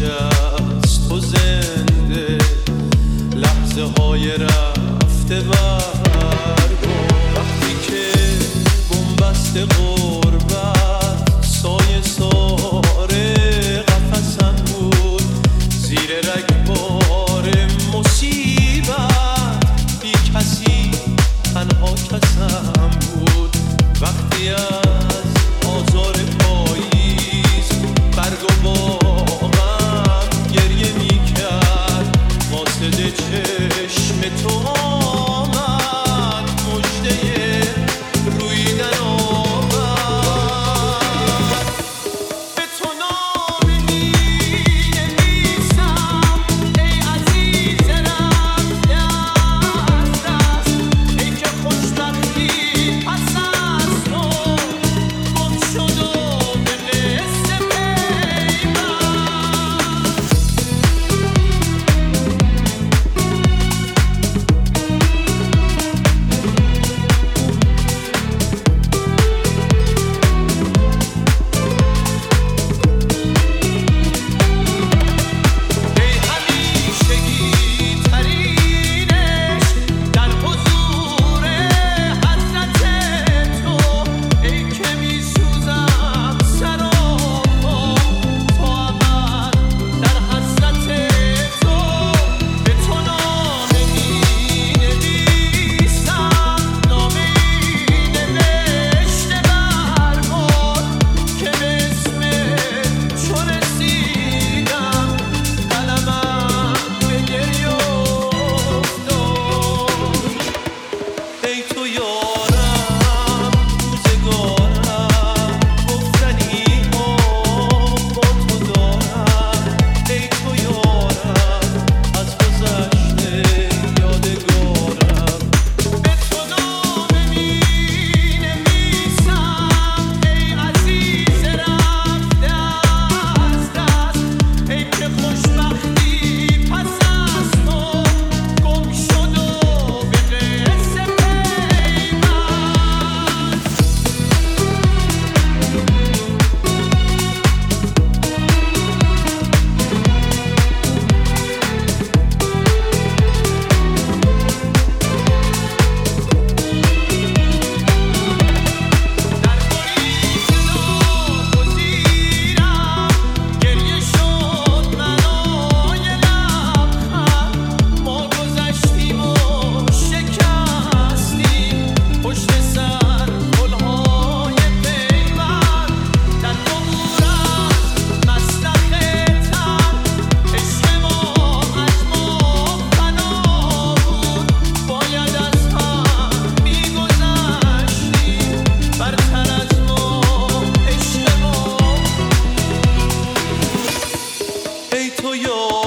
از تو زنده، لحظه های رفته برگو. وقتی که بنبست غربت سایه ساره قفسم بود، زیر رگبار مصیبت بی کسی تنها کسم بود. وقتی از آزار پاییز برگ و باغم گریه میکرد، واسه چشم تو آمد مژده رویدن آمد. به تو نامه می‌نویسم ای عزیز رفته از دست، ای که خوشبختی پس از تو گم شد و به قصه پیوست. ای همیشگی ترینش در حضور حضرت تو، ای که میسوزم سراپا تا ابد در حسرت تو. به تو نامه می‌نویسم، نامه‌ای نوشته برباد که به اسم تو رسیدم، قلمم به گریه افتاد. ای تو یارم روزگارم، گفتنی ها با تو دارم. ای تو یارم از گذشته یادگارم. به تو نامه می‌نویسم ای عزیز رفته از دست، ای که خوشبختی پس از تو گم شد و به قصه پیوست. در گریز ناگزیرم گریه شد منای لبخند، ما گذشتیم و شکستیم پشت سر گلهای پیوند. در عبور از مسلخ تن عشق ما از ما فنا بود، باید از هم میگذشتیم برتر از ما عشق ما. ای تو یارم